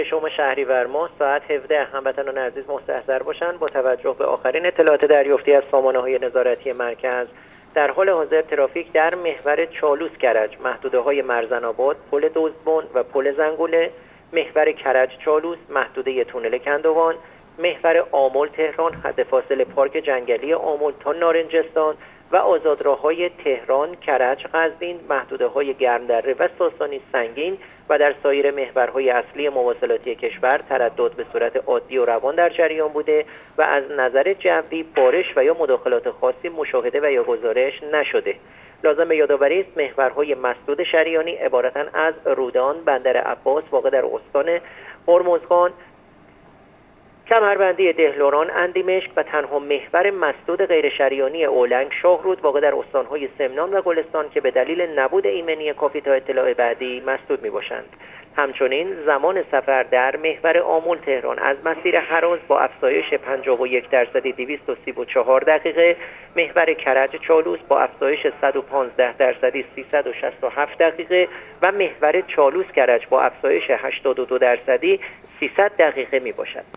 شما شهریور ماه ساعت 17 هموطنان عزیز مستحضر باشند. با توجه به آخرین اطلاعات دریافتی از سامانه‌های نظارتی مرکز، در حال حاضر ترافیک در محور چالوس کرج، محدوده‌های مرزن‌آباد، پل دزدبن و پل زنگوله، محور کرج چالوس، محدوده تونل کندوان، محور آمل تهران، حد فاصله پارک جنگلی آمل تا نارنجستان و آزادراه‌های تهران، کرج، قزوین، محدوده‌های گرمدره و ساسانی سنگین و در سایر محورهای اصلی مواصلاتی کشور تردد به صورت عادی و روان در جریان بوده و از نظر جوی بارش و یا مداخلات خاصی مشاهده و یا گزارش نشده. لازم به یادآوری است محورهای مسدود شریانی عبارتند از رودان، بندر عباس واقع در استان هرمزگان، کمربندی دهلوران، اندیمشک و تنها محور مسدود غیر شریانی اولنگ شاهرود واقع در استانهای سمنان و گلستان که به دلیل نبود ایمنی کافی تا اطلاع بعدی مسدود می باشند. همچنین زمان سفر در محور آمل تهران از مسیر هراز با افزایش 51% 234 دقیقه، محور کرج چالوس با افزایش 115% 367 دقیقه و محور چالوس کرج با افزایش 82% 300 دقیقه می باشد.